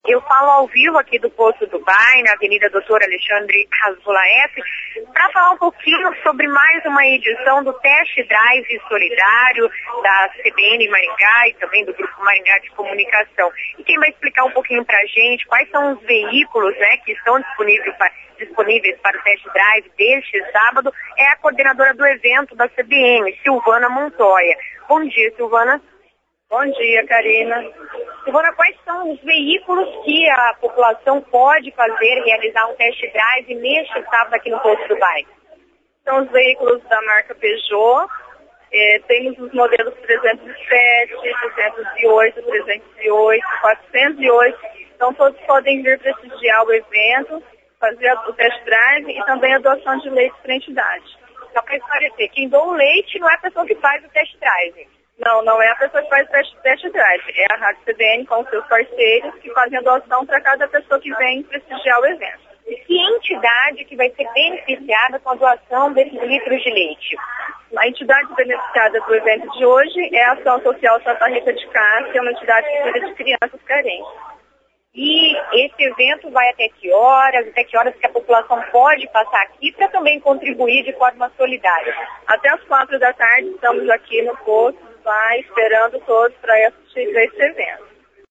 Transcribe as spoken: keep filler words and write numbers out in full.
Eu falo ao vivo aqui do Posto Dubai, na Avenida doutor Alexandre Hasbulaef, para falar um pouquinho sobre mais uma edição do Test Drive Solidário da C B N Maringá e também do Grupo Maringá de Comunicação. E quem vai explicar um pouquinho para a gente quais são os veículos, né, que estão disponíveis para, disponíveis para o Test Drive deste sábado é a coordenadora do evento da C B N, Silvana Montoya. Bom dia, Silvana. Bom dia, Karina. Silvana, quais são os veículos que a população pode fazer, realizar um test drive neste sábado aqui no Posto Dubai? São os veículos da marca Peugeot. É, temos os modelos trezentos e sete, duzentos e oito, trezentos e oito, quatrocentos e oito. Então, todos podem vir prestigiar o evento, fazer o test drive e também a doação de leite para a entidade. Só para esclarecer, quem doa o leite não é a pessoa que faz o test drive. Não, não é a pessoa que faz o test, test drive. É a Rádio C B N com seus parceiros que fazem a doação para cada pessoa que vem prestigiar o evento. E que entidade que vai ser beneficiada com a doação desses litros de leite? A entidade beneficiada do evento de hoje é a Ação Social Santa Rita de Cássia, que é uma entidade que cuida de crianças carentes. E esse evento vai até que horas? Até que horas que a população pode passar aqui para também contribuir de forma solidária? Até as quatro da tarde estamos aqui no posto, vai esperando todos para assistir a esse evento.